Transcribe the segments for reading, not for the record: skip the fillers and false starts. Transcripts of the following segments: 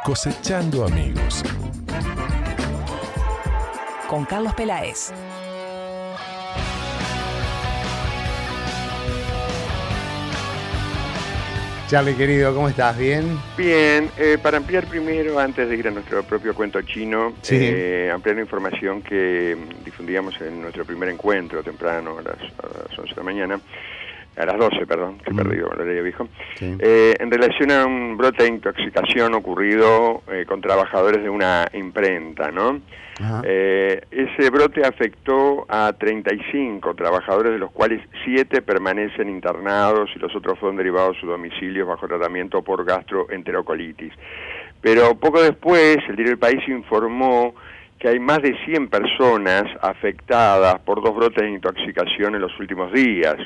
Cosechando amigos. Con Carlos Peláez. Charlie, querido, ¿cómo estás? ¿Bien? Bien, para ampliar primero, antes de ir a nuestro propio cuento chino, Sí. ampliar la información que difundíamos en nuestro primer encuentro temprano, a las 11 de la mañana, a las 12, perdón, que perdido la ley viejo, Sí. en relación a un brote de intoxicación ocurrido con trabajadores de una imprenta, ¿no? Ajá. Ese brote afectó a 35 trabajadores, de los cuales 7 permanecen internados y los otros fueron derivados a sus domicilios bajo tratamiento por gastroenterocolitis. Pero poco después, el diario El País informó que hay más de 100 personas afectadas por 2 brotes de intoxicación en los últimos días.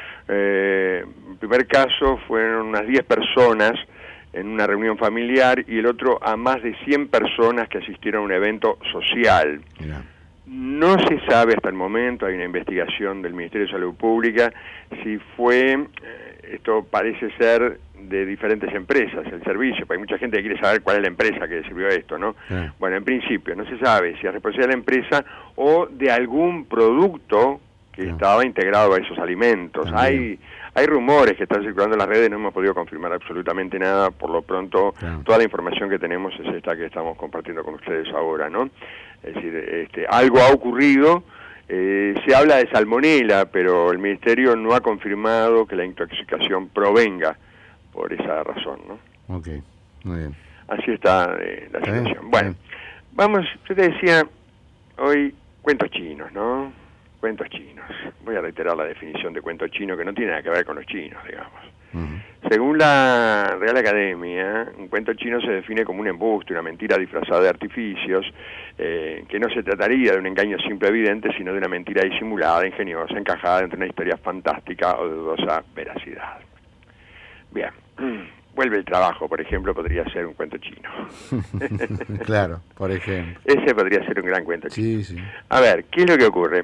El primer caso fueron unas 10 personas en una reunión familiar y el otro a más de 100 personas que asistieron a un evento social. Mirá. No se sabe hasta el momento, hay una investigación del Ministerio de Salud Pública, si fue, esto parece ser de diferentes empresas, el servicio, porque hay mucha gente que quiere saber cuál es la empresa que sirvió esto, ¿no? Sí. Bueno, en principio no se sabe si es responsabilidad de la empresa o de algún producto que Sí. estaba integrado a esos alimentos. También. Hay rumores que están circulando en las redes, no hemos podido confirmar absolutamente nada, por lo pronto Claro. toda la información que tenemos es esta que estamos compartiendo con ustedes ahora, ¿no? Es decir, algo ha ocurrido, se habla de salmonela, pero el Ministerio no ha confirmado que la intoxicación provenga por esa razón, ¿no? Ok, muy bien. Así está la Está situación. bien, Bueno, está vamos, yo te decía hoy cuentos chinos, ¿no? Cuentos chinos. Voy a reiterar la definición de cuento chino, que no tiene nada que ver con los chinos, digamos. Ujú. Según la Real Academia, un cuento chino se define como un embuste, una mentira disfrazada de artificios, que no se trataría de un engaño simple evidente, sino de una mentira disimulada, ingeniosa, encajada entre una historia fantástica o de dudosa veracidad. Bien, vuelve el trabajo, por ejemplo, podría ser un cuento chino. Claro, por ejemplo. Ese podría ser un gran cuento chino. Sí, sí. A ver, ¿qué es lo que ocurre?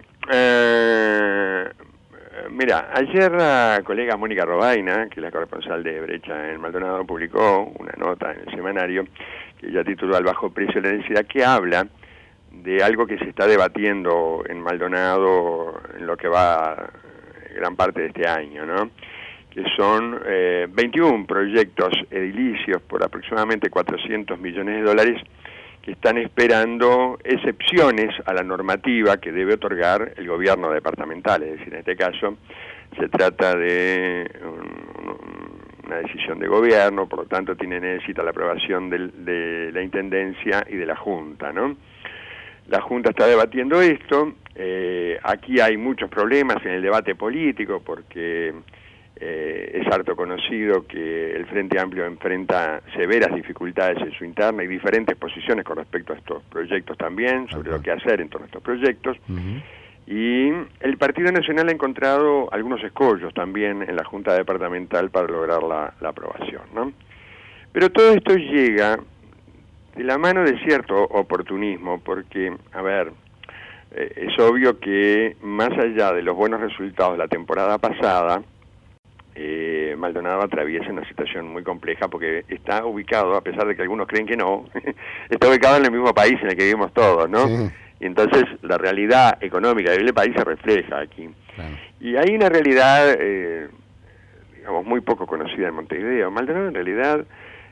Mira, ayer la colega Mónica Robaina, que es la corresponsal de Brecha en Maldonado, publicó una nota en el semanario que ella tituló Al bajo precio de la densidad, que habla de algo que se está debatiendo en Maldonado en lo que va gran parte de este año, ¿no? Que son 21 proyectos edilicios por aproximadamente 400 millones de dólares que están esperando excepciones a la normativa que debe otorgar el gobierno departamental. Es decir, en este caso se trata de una decisión de gobierno, por lo tanto necesita la aprobación de la Intendencia y de la Junta, ¿no? La Junta está debatiendo esto. Aquí hay muchos problemas en el debate político porque es harto conocido que el Frente Amplio enfrenta severas dificultades en su interna y diferentes posiciones con respecto a estos proyectos también, sobre lo que hacer en todos estos proyectos. Ujú. Y el Partido Nacional ha encontrado algunos escollos también en la Junta Departamental para lograr la aprobación, ¿no? Pero todo esto llega de la mano de cierto oportunismo, porque, a ver, es obvio que más allá de los buenos resultados de la temporada pasada, Maldonado atraviesa una situación muy compleja porque está ubicado, a pesar de que algunos creen que no, está ubicado en el mismo país en el que vivimos todos, ¿no? Sí. Y entonces la realidad económica del país se refleja aquí. Claro. Y hay una realidad, digamos, muy poco conocida en Montevideo. Maldonado en realidad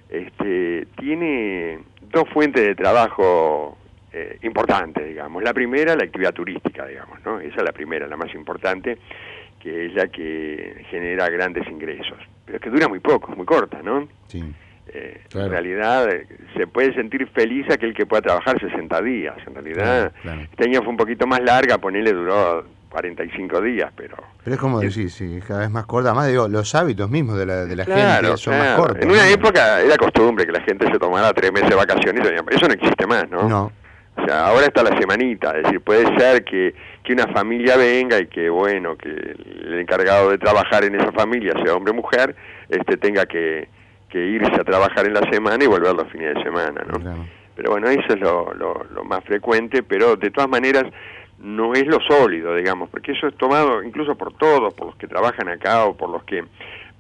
tiene 2 fuentes de trabajo importantes, digamos. La primera, la actividad turística, digamos, ¿no? Esa es la primera, la más importante, que es la que genera grandes ingresos, pero es que dura muy poco, muy corta, ¿no? Sí. Claro. En realidad se puede sentir feliz aquel que pueda trabajar 60 días, en realidad Claro. este año fue un poquito más larga, ponele duró 45 días, pero Pero es como decir, sí, cada vez más corta. Además, digo, los hábitos mismos de la claro, gente son más claro. cortos. En una ¿no? época era costumbre que la gente se tomara 3 meses de vacaciones, eso no existe más, ¿no? No. O sea, ahora está la semanita, es decir, puede ser que una familia venga y que, bueno, que el encargado de trabajar en esa familia, sea hombre o mujer, tenga que irse a trabajar en la semana y volver los fines de semana, ¿no? Claro. Pero bueno, eso es lo más frecuente, pero de todas maneras no es lo sólido, digamos, porque eso es tomado incluso por todos, por los que trabajan acá o por los que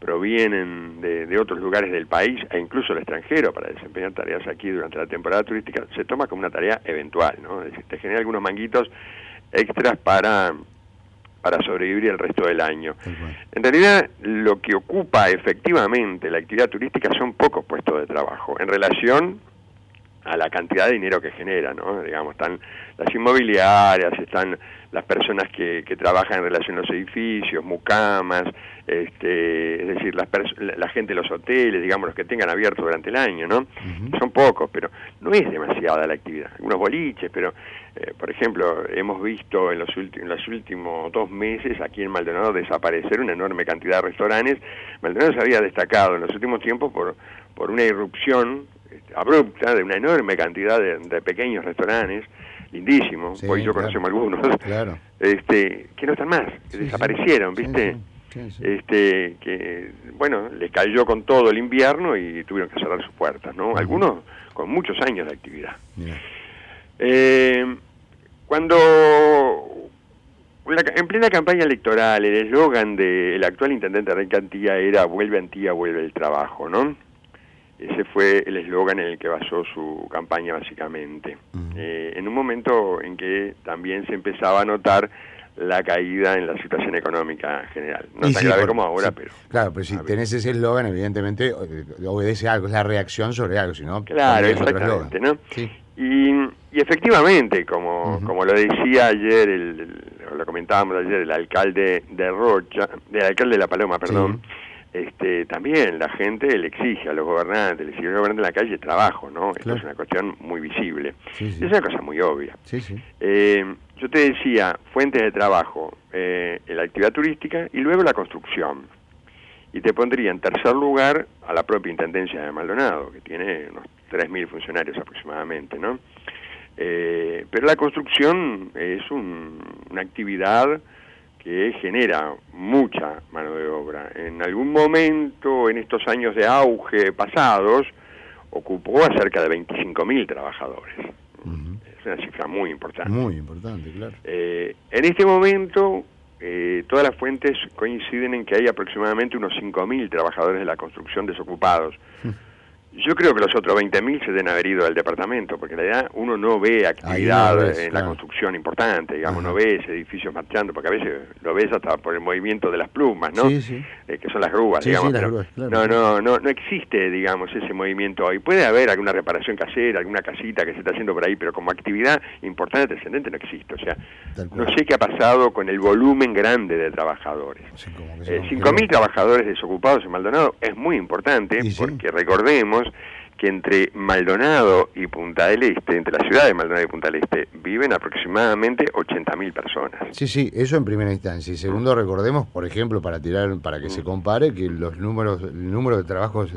provienen de otros lugares del país e incluso del extranjero para desempeñar tareas aquí durante la temporada turística, se toma como una tarea eventual, ¿no? Es decir, te genera algunos manguitos extras para sobrevivir el resto del año. En realidad, lo que ocupa efectivamente la actividad turística son pocos puestos de trabajo en relación a la cantidad de dinero que genera, ¿no? Digamos, están las inmobiliarias, están las personas que trabajan en relación a los edificios, mucamas, es decir, la gente de los hoteles, digamos, los que tengan abierto durante el año, ¿no? Son pocos, pero no es demasiada la actividad. Algunos boliches, pero, por ejemplo, hemos visto en los últimos 2 meses aquí en Maldonado desaparecer una enorme cantidad de restaurantes. Maldonado se había destacado en los últimos tiempos por una irrupción abrupta de una enorme cantidad de pequeños restaurantes, lindísimos, sí, hoy yo conocemos algunos, claro. Que no están más, que desaparecieron, ¿viste? Que, bueno, les cayó con todo el invierno y tuvieron que cerrar sus puertas, ¿no? Algunos con muchos años de actividad. En plena campaña electoral, el eslogan del actual intendente Enrique Antía era "Vuelve Antía, vuelve el trabajo", ¿no? Ese fue el eslogan en el que basó su campaña básicamente, en un momento en que también se empezaba a notar la caída en la situación económica general. No tan grave como ahora, pero... Claro, pero si tenés ese eslogan, evidentemente obedece a algo, es la reacción sobre algo, si no... Claro, exactamente, ¿no? Sí. Y efectivamente, como lo decía ayer, lo comentábamos ayer, el alcalde el alcalde de La Paloma, perdón, también la gente le exige a los gobernantes, le exige a los gobernantes en la calle trabajo, ¿no? Claro. Esto es una cuestión muy visible. Es una cosa muy obvia. Yo te decía, fuentes de trabajo, la actividad turística y luego la construcción. Y te pondría en tercer lugar a la propia Intendencia de Maldonado, que tiene unos 3.000 funcionarios aproximadamente, ¿no? Pero la construcción es una actividad que genera mucha mano de obra. En algún momento, en estos años de auge pasados, ocupó a cerca de 25.000 trabajadores. Es una cifra muy importante. Muy importante, claro. En este momento, todas las fuentes coinciden en que hay aproximadamente unos 5.000 trabajadores de la construcción desocupados. Yo creo que los otros 20.000 se deben haber ido al departamento, porque en realidad uno no ve actividad en la construcción importante, digamos, no ves edificios marchando, porque a veces lo ves hasta por el movimiento de las plumas, ¿no? Que son las grúas, digamos. Las grúas, claro. No existe, digamos, ese movimiento hoy. Puede haber alguna reparación casera, alguna casita que se está haciendo por ahí, pero como actividad importante, trascendente, no existe. O sea, no sé qué ha pasado con el volumen grande de trabajadores. 5.000 trabajadores desocupados en Maldonado es muy importante, porque recordemos que entre Maldonado y Punta del Este, entre la ciudad de Maldonado y Punta del Este, viven aproximadamente 80.000 personas. Sí, eso en primera instancia. Y segundo, recordemos, por ejemplo, para que se compare, que el número de trabajos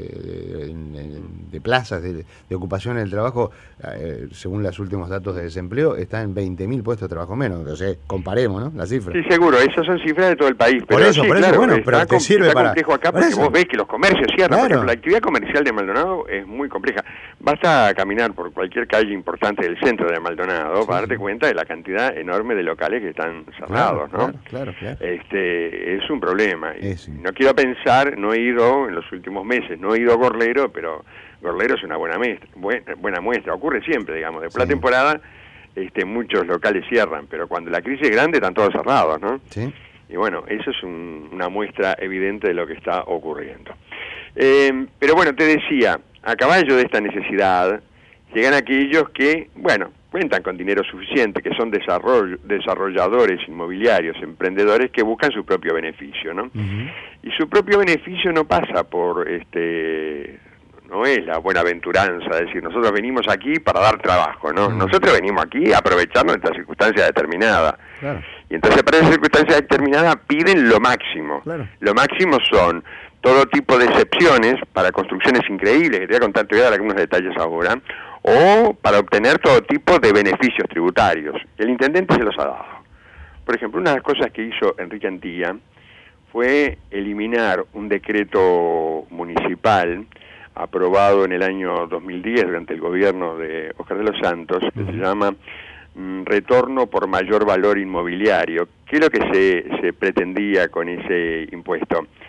de plazas de ocupación en el trabajo, según los últimos datos de desempleo, está en 20.000 puestos de trabajo menos. O sea, comparemos, ¿no? Las cifras. Sí, seguro, esas son cifras de todo el país. Pero por eso, claro, bueno, pero te sirve está para... complejo acá porque vos ves que los comercios cierran. Claro. Por ejemplo, la actividad comercial de Maldonado es muy compleja. Basta caminar por cualquier calle importante del centro de Maldonado para darte cuenta de la cantidad enorme de locales que están cerrados, ¿no? Claro. Es un problema. No quiero pensar, no he ido en los últimos meses, no he ido a Gorlero, pero Gorlero es una buena muestra. Ocurre siempre, digamos, después de la temporada muchos locales cierran, pero cuando la crisis es grande están todos cerrados, ¿no? Y bueno, eso es una muestra evidente de lo que está ocurriendo. Pero bueno, te decía, a caballo de esta necesidad, llegan aquellos que, bueno, cuentan con dinero suficiente, que son desarrolladores inmobiliarios, emprendedores que buscan su propio beneficio, ¿no? Y su propio beneficio no pasa por, no es la buenaventuranza, es decir, nosotros venimos aquí para dar trabajo, ¿no? Nosotros venimos aquí a aprovechar nuestra circunstancia determinada. Y entonces para esa circunstancia determinada piden lo máximo. Lo máximo son todo tipo de excepciones para construcciones increíbles, que te voy a dar algunos detalles ahora, o para obtener todo tipo de beneficios tributarios. El intendente se los ha dado. Por ejemplo, una de las cosas que hizo Enrique Antía fue eliminar un decreto municipal aprobado en el año 2010 durante el gobierno de Óscar de los Santos, que se llama retorno por mayor valor inmobiliario. ¿Qué es lo que se pretendía con ese impuesto?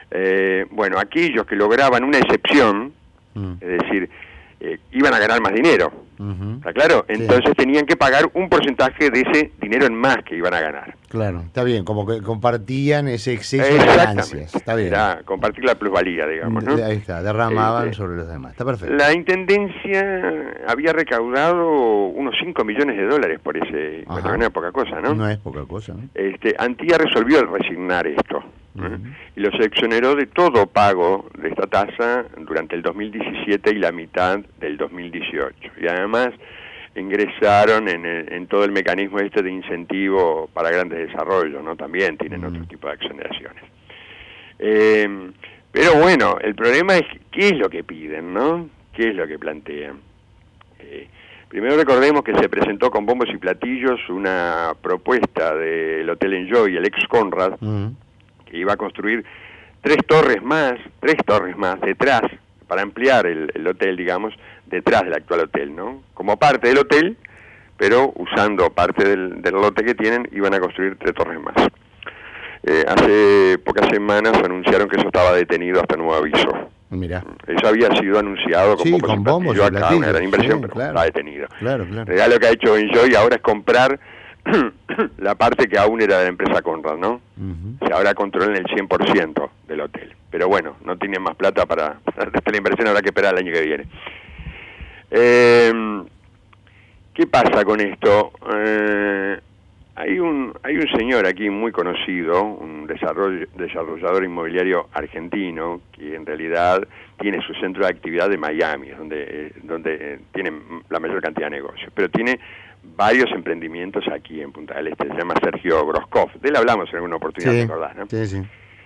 Bueno, aquellos que lograban una excepción, es decir, iban a ganar más dinero, ¿está claro? Entonces tenían que pagar un porcentaje de ese dinero en más que iban a ganar. Claro, está bien, como que compartían ese exceso de ganancias. Está bien. Era compartir la plusvalía, digamos, ¿no? Ahí está, derramaban sobre los demás. Está perfecto. La Intendencia había recaudado unos 5 millones de dólares por ese... Bueno, no es poca cosa, ¿no? No es poca cosa, ¿no? Antía resolvió resignar esto. Y los exoneró de todo pago de esta tasa durante el 2017 y la mitad del 2018. Y además ingresaron en todo el mecanismo de incentivo para grandes desarrollos, ¿no? También tienen otro tipo de exoneraciones. Pero bueno, el problema es qué es lo que piden, ¿no? ¿Qué es lo que plantean? Primero recordemos que se presentó con bombos y platillos una propuesta del Hotel Enjoy, el ex Conrad, que iba a construir tres torres más detrás, para ampliar el hotel, digamos, detrás del actual hotel, ¿no? Como parte del hotel, pero usando parte del lote que tienen, iban a construir 3 torres más. Hace pocas semanas anunciaron que eso estaba detenido hasta nuevo aviso. Mirá. Eso había sido anunciado con bombos y platillos acá, una gran inversión, pero claro, está detenido. Claro. Lo que ha hecho Enjoy ahora es comprar la parte que aún era de la empresa Conrad, ¿no? O sea, ahora controlan el 100% del hotel. Pero bueno, no tienen más plata para la inversión, habrá que esperar el año que viene. ¿Qué pasa con esto? Hay un señor aquí muy conocido, un desarrollador inmobiliario argentino, que en realidad tiene su centro de actividad de Miami, donde tiene la mayor cantidad de negocios, pero tiene varios emprendimientos aquí en Punta del Este. Se llama Sergio Groskov. De él hablamos en alguna oportunidad, ¿te acordás, no? Sí.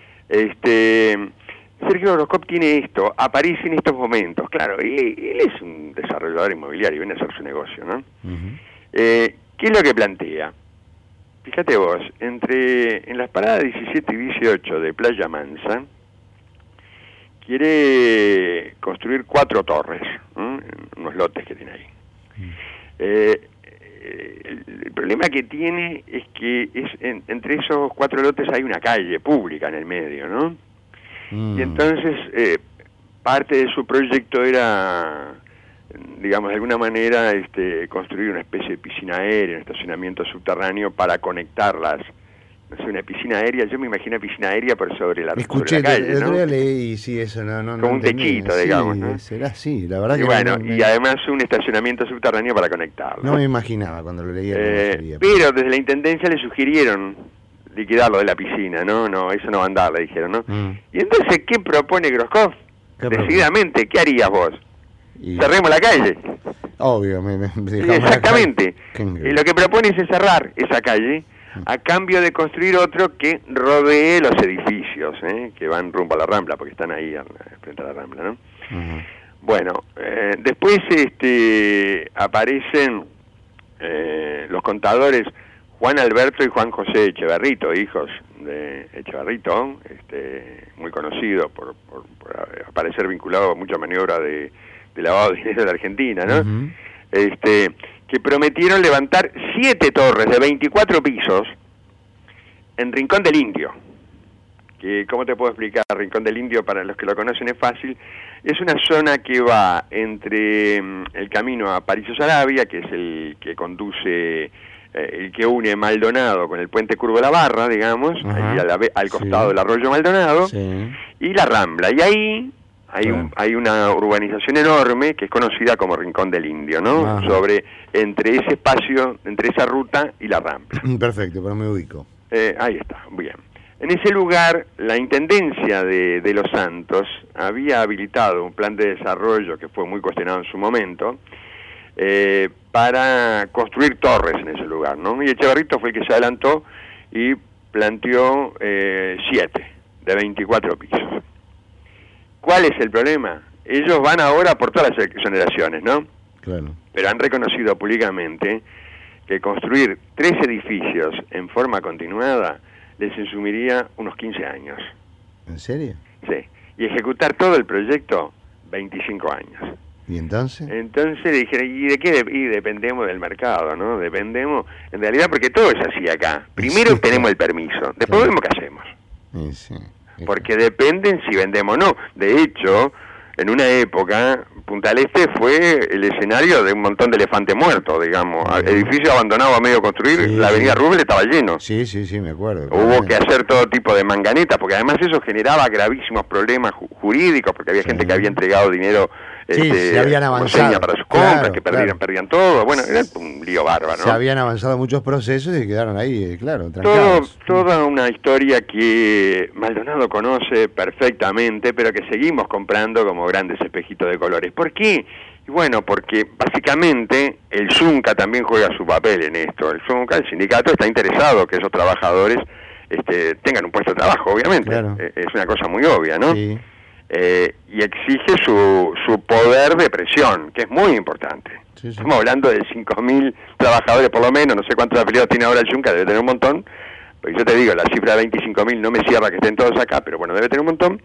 Sergio Groskov tiene esto, aparece en estos momentos. Claro, él es un desarrollador inmobiliario, viene a hacer su negocio, ¿no? ¿Qué es lo que plantea? Fíjate vos, en las paradas 17 y 18 de Playa Mansa, quiere construir 4 torres, en unos lotes que tiene ahí. El problema que tiene es que entre esos 4 lotes hay una calle pública en el medio, ¿no? Y entonces parte de su proyecto era, digamos, de alguna manera construir una especie de piscina aérea, un estacionamiento subterráneo para conectarlas. No sé, una piscina aérea, yo me imagino piscina aérea por sobre la calle, ¿no? Leí, sí, eso no como un techito, digamos, ¿no? Será así, la verdad y que bueno, y además un estacionamiento subterráneo para conectarlo. No me imaginaba cuando lo leía. Pero desde la Intendencia le sugirieron liquidar lo de la piscina, ¿no? Eso no va a andar, le dijeron, ¿no? Y entonces, ¿qué propone Groskov? Decididamente, ¿qué harías vos? Cerremos la calle. Obvio, exactamente. Y lo que propone es cerrar esa calle a cambio de construir otro que rodee los edificios, que van rumbo a la Rambla, porque están ahí frente a la Rambla, ¿no? Bueno, después aparecen los contadores Juan Alberto y Juan José Echeverrito, hijos de Echeverrito, muy conocido por aparecer vinculado a mucha maniobra de lavado de dinero de la Argentina, ¿no? Que prometieron levantar 7 torres de 24 pisos en Rincón del Indio. Que, ¿cómo te puedo explicar? Rincón del Indio, para los que lo conocen es fácil, es una zona que va entre el camino a Paricio Saravia, que es el que conduce, el que une Maldonado con el puente Curvo de la Barra, digamos, ahí al costado del arroyo Maldonado, y la Rambla. Y ahí hay una urbanización enorme que es conocida como Rincón del Indio, ¿no? Entre ese espacio, entre esa ruta y la Rambla. Perfecto, pero me ubico. Ahí está, bien. En ese lugar, la Intendencia de Los Santos había habilitado un plan de desarrollo que fue muy cuestionado en su momento, para construir torres en ese lugar, ¿no? Y Echeverrito fue el que se adelantó y planteó 7 de 24 pisos. ¿Cuál es el problema? Ellos van ahora por todas las exoneraciones, ¿no? Claro. Pero han reconocido públicamente que construir 3 edificios en forma continuada les insumiría unos 15 años. ¿En serio? Sí. Y ejecutar todo el proyecto, 25 años. ¿Y entonces? Entonces dijeron, ¿y de qué? Y dependemos del mercado, ¿no? Dependemos, en realidad, porque todo es así acá. Primero tenemos el permiso, después vemos qué hacemos. Sí. porque dependen si vendemos o no. De hecho, en una época, Punta del Este fue el escenario de un montón de elefantes muertos, digamos. Edificio abandonado a medio construir, la avenida Rubel estaba lleno. Sí, me acuerdo. Hubo que hacer todo tipo de manganetas, porque además eso generaba gravísimos problemas jurídicos, porque había gente que había entregado dinero se habían avanzado para sus compras, que perdían todo. Bueno, era un lío bárbaro, ¿no? Se habían avanzado muchos procesos y quedaron ahí, claro, trancados. Toda una historia que Maldonado conoce perfectamente, pero que seguimos comprando como grandes espejitos de colores. ¿Por qué? Y bueno, porque básicamente el Zunca también juega su papel en esto. El Zunca, el sindicato, está interesado que esos trabajadores tengan un puesto de trabajo, obviamente. Claro. Es una cosa muy obvia, ¿no? Sí. Y exige su poder de presión, que es muy importante. Sí. Estamos hablando de 5.000 trabajadores por lo menos, no sé cuántos afiliados tiene ahora el Zunca, debe tener un montón. Pues yo te digo, la cifra de 25.000 no me cierra que estén todos acá, pero bueno, debe tener un montón.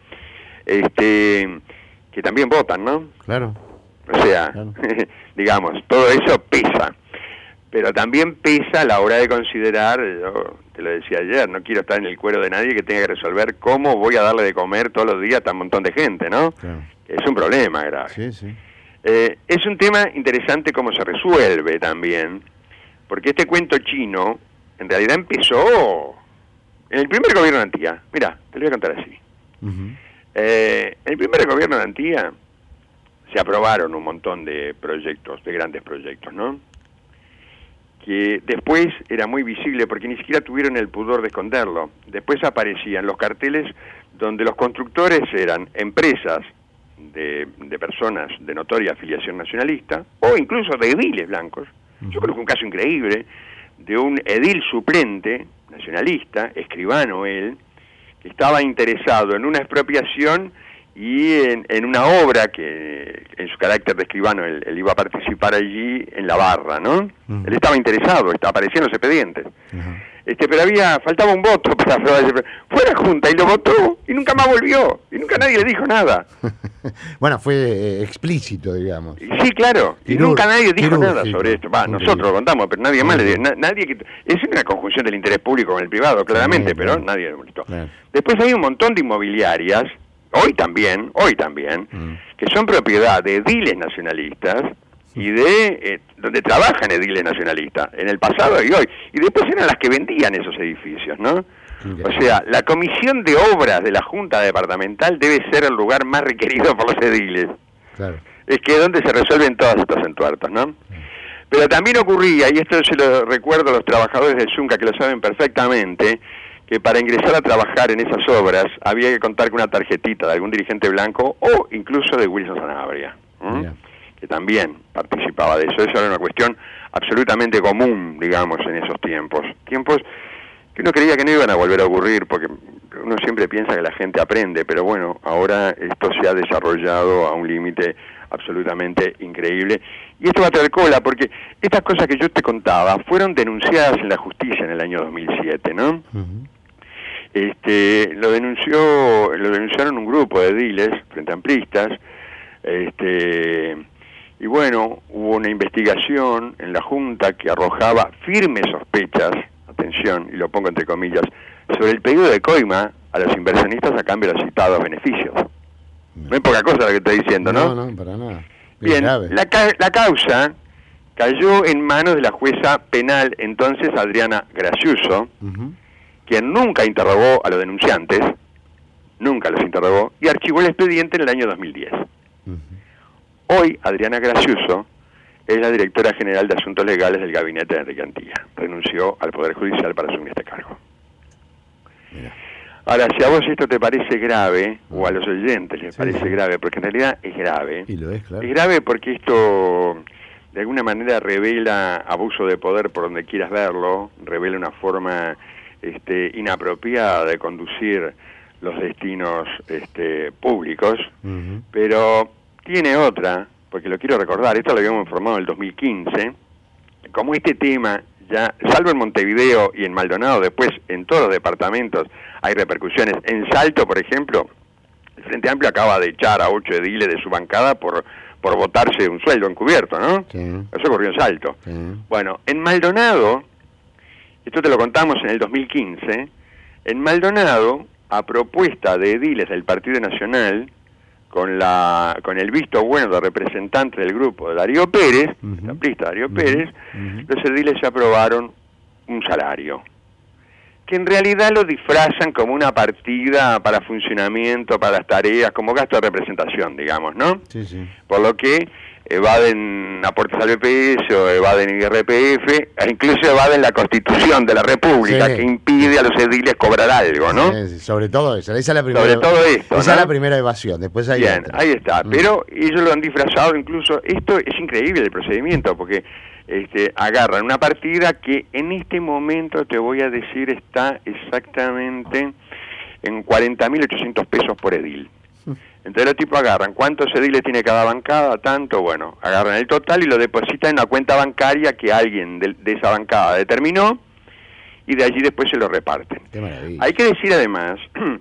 Que también votan, ¿no? Claro. O sea, claro. digamos, todo eso pesa. Pero también pesa a la hora de considerar, yo te lo decía ayer, no quiero estar en el cuero de nadie que tenga que resolver cómo voy a darle de comer todos los días a un montón de gente, ¿no? Claro. Es un problema grave. Sí. Es un tema interesante cómo se resuelve también, porque este cuento chino en realidad empezó en el primer gobierno de Antía. Mirá, te lo voy a contar así. En el primer gobierno de Antía se aprobaron un montón de proyectos, de grandes proyectos, ¿no? Que después era muy visible porque ni siquiera tuvieron el pudor de esconderlo. Después aparecían los carteles donde los constructores eran empresas de personas de notoria afiliación nacionalista o incluso de ediles blancos. Yo creo que un caso increíble de un edil suplente nacionalista, escribano él, que estaba interesado en una expropiación y en una obra que en su carácter de escribano él iba a participar allí en la barra, ¿no? Él estaba interesado, aparecía en los expedientes. Pero faltaba un voto para aprobar. Fue a la Junta y lo votó y nunca más volvió y nunca nadie le dijo nada. Bueno, fue explícito, digamos. Sí, claro, y nunca nadie dijo nada sobre esto. Nosotros lo contamos, pero nadie más le dijo. Es una conjunción del interés público con el privado, claramente, pero nadie le molestó. Después hay un montón de inmobiliarias, hoy también, que son propiedad de ediles nacionalistas y de donde trabajan ediles nacionalistas, en el pasado y hoy. Y después eran las que vendían esos edificios, ¿no? O sea, la comisión de obras de la Junta Departamental debe ser el lugar más requerido por los ediles. Claro. Es que es donde se resuelven todos estos entuertos, ¿no? Pero también ocurría, y esto se lo recuerdo a los trabajadores del Zunca, que lo saben perfectamente, que para ingresar a trabajar en esas obras había que contar con una tarjetita de algún dirigente blanco o incluso de Wilson Sanabria, que también participaba de eso. Eso era una cuestión absolutamente común, digamos, en esos tiempos. Tiempos que uno creía que no iban a volver a ocurrir, porque uno siempre piensa que la gente aprende, pero bueno, ahora esto se ha desarrollado a un límite absolutamente increíble. Y esto va a traer cola, porque estas cosas que yo te contaba fueron denunciadas en la justicia en el año 2007, ¿no? Lo denunciaron un grupo de ediles frente amplistas, y bueno, hubo una investigación en la Junta que arrojaba firmes sospechas, atención, y lo pongo entre comillas, sobre el pedido de coima a los inversionistas a cambio de los citados beneficios. No es poca cosa lo que estoy diciendo, ¿no? No, para nada. Bien, la causa cayó en manos de la jueza penal entonces Adriana Graciuso, quien nunca interrogó a los denunciantes, nunca los interrogó, y archivó el expediente en el año 2010. Hoy Adriana Graciuso es la directora general de Asuntos Legales del gabinete de Enrique Antía. Renunció al Poder Judicial para asumir este cargo. Mira. Ahora, si a vos esto te parece grave, o a los oyentes les parece grave, porque en realidad es grave. Y lo es, claro. Es grave porque esto, de alguna manera, revela abuso de poder por donde quieras verlo, revela una forma inapropiada de conducir los destinos públicos, pero tiene otra, porque lo quiero recordar, esto lo habíamos informado en el 2015, como este tema ya, salvo en Montevideo y en Maldonado, después en todos los departamentos hay repercusiones. En Salto, por ejemplo, el Frente Amplio acaba de echar a 8 ediles de su bancada por votarse un sueldo encubierto, ¿no? Sí. Eso ocurrió en Salto. Sí. Bueno, en Maldonado, esto te lo contamos en el 2015, en Maldonado a propuesta de ediles del Partido Nacional, con el visto bueno de representante del grupo de Darío Pérez, el amplista Darío Pérez, los ediles se aprobaron un salario, que en realidad lo disfrazan como una partida para funcionamiento, para las tareas, como gasto de representación, digamos, ¿no? Sí, sí. Por lo que evaden aportes al BPS, o evaden IRPF, e incluso evaden la Constitución de la República, que impide a los ediles cobrar algo, ¿no? Sí, sobre todo eso, esa es la primera, sobre todo esto, esa ¿no? es la primera evasión, después hay Bien, otra. ahí está, pero ellos lo han disfrazado incluso, esto es increíble el procedimiento, porque agarran una partida que en este momento, te voy a decir, está exactamente en 40.800 pesos por edil. Entonces los tipos agarran cuántos ediles tiene cada bancada, tanto, bueno, agarran el total y lo depositan en una cuenta bancaria que alguien de esa bancada determinó, y de allí después se lo reparten. Qué maravilla. Hay que decir además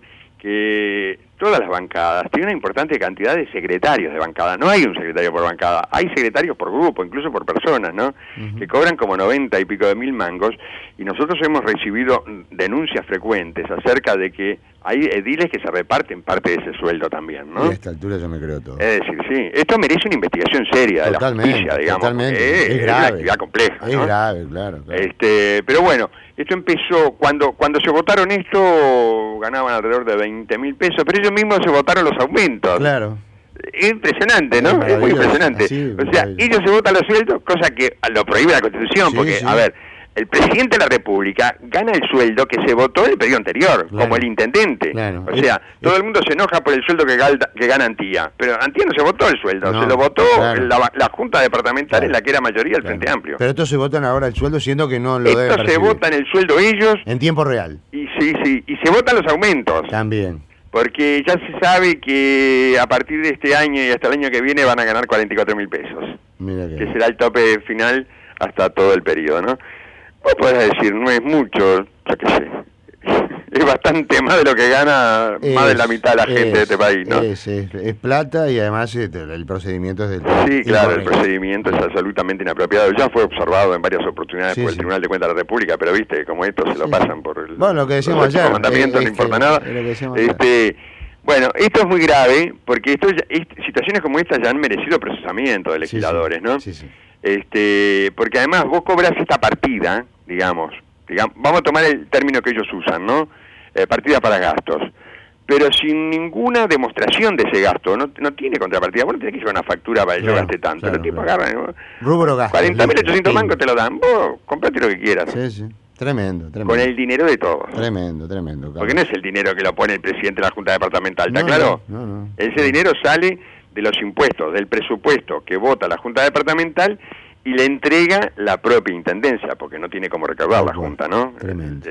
que todas las bancadas tienen una importante cantidad de secretarios de bancada. No hay un secretario por bancada, hay secretarios por grupo, incluso por personas, ¿no? Que cobran como 90 y pico de mil mangos, y nosotros hemos recibido denuncias frecuentes acerca de que hay ediles que se reparten parte de ese sueldo también, ¿no? Y a esta altura yo me creo todo. Es decir, sí, esto merece una investigación seria de la justicia, digamos. Totalmente, es una grave. actividad compleja, Es ¿no? grave, claro. Pero bueno, esto empezó, cuando se votaron esto, ganaban alrededor de 20.000 pesos, pero ellos mismos se votaron los aumentos. Claro. Es impresionante, ¿no? Es muy impresionante. Sí, o sea, ellos se votan los sueldos, cosa que lo prohíbe la Constitución, Sí, porque, sí. a ver, el presidente de la República gana el sueldo que se votó en el periodo anterior, Claro. como el intendente. Claro. O sea, todo el mundo se enoja por el sueldo que gana Antía, pero Antía no se votó el sueldo, No, se lo votó claro. la Junta Departamental, Claro. en la que era mayoría del Claro. Frente Amplio. Pero estos se votan ahora el sueldo siendo que no lo deben Esto se percibir. votan el sueldo ellos En tiempo real. y y se votan los aumentos. También. Porque ya se sabe que a partir de este año y hasta el año que viene van a ganar 44.000 pesos, Mira que será el tope final hasta todo el periodo, ¿no? Vos podés decir, no es mucho, yo qué sé, es bastante más de lo que gana más de la mitad de la gente de este país, ¿no? Es plata y además el procedimiento es del todo Sí, claro, el incorrecto. procedimiento es absolutamente inapropiado. Ya fue observado en varias oportunidades Sí, por el sí. Tribunal de Cuentas de la República, pero viste, como esto se lo Sí. pasan por el... Bueno, lo que decíamos ayer, mandamiento, no importa nada. lo que decíamos ayer. Bueno, esto es muy grave, porque situaciones como estas ya han merecido procesamiento de legisladores, ¿no? Sí, sí. Porque además vos cobras esta partida, digamos, vamos a tomar el término que ellos usan, ¿no? Partida para gastos, pero sin ninguna demostración de ese gasto, no tiene contrapartida. Vos no tenés que llevar una factura para que yo Claro, gaste tanto. claro, Los tipos claro. agarran, ¿no? Rubro gastos. 40.800 mangos te lo dan, vos comprate lo que quieras, Sí, sí. Tremendo, tremendo. con el dinero de todos. Tremendo. Porque no es el dinero que lo pone el presidente de la Junta Departamental, ¿está No, claro? no. Ese dinero sale de los impuestos, del presupuesto que vota la Junta Departamental y le entrega la propia Intendencia, porque no tiene cómo recaudar la Junta, ¿no? Tremendo.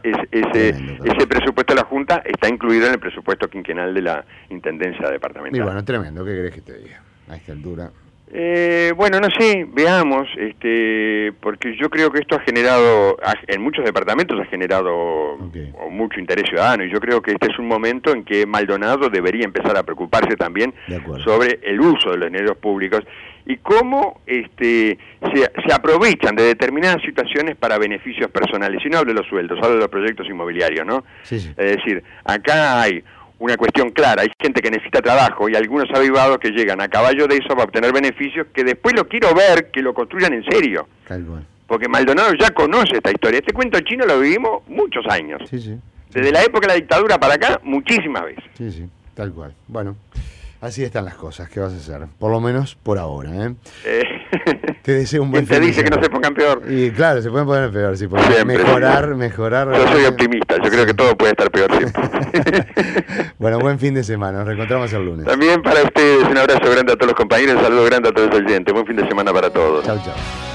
Ese presupuesto de la Junta está incluido en el presupuesto quinquenal de la Intendencia Departamental. Y bueno, tremendo, ¿qué querés que te diga? A esta altura. Bueno, no sé, veamos, porque yo creo que esto ha generado, en muchos departamentos ha generado mucho interés ciudadano, y yo creo que este es un momento en que Maldonado debería empezar a preocuparse también sobre el uso de los dineros públicos y cómo se aprovechan de determinadas situaciones para beneficios personales. Y no hablo de los sueldos, hablo de los proyectos inmobiliarios, ¿no? Sí, sí. Es decir, acá hay una cuestión clara, hay gente que necesita trabajo y algunos avivados que llegan a caballo de eso para obtener beneficios que después lo quiero ver que lo construyan en serio. Tal cual. Porque Maldonado ya conoce esta historia. Este cuento chino lo vivimos muchos años. Sí, sí. Desde la época de la dictadura para acá, muchísimas veces. Sí, sí, tal cual. Bueno, así están las cosas. ¿Qué vas a hacer? Por lo menos por ahora, ¿eh? Te deseo un buen ¿Quién te fin de dice que no semana. se pongan peor? Y claro, se pueden poner peor, sí, porque Siempre, mejorar. Yo soy optimista, yo creo que todo puede estar peor siempre. Bueno, buen fin de semana, nos reencontramos el lunes. También para ustedes, un abrazo grande a todos los compañeros, un saludo grande a todos los oyentes, buen fin de semana para todos. Chau, chau.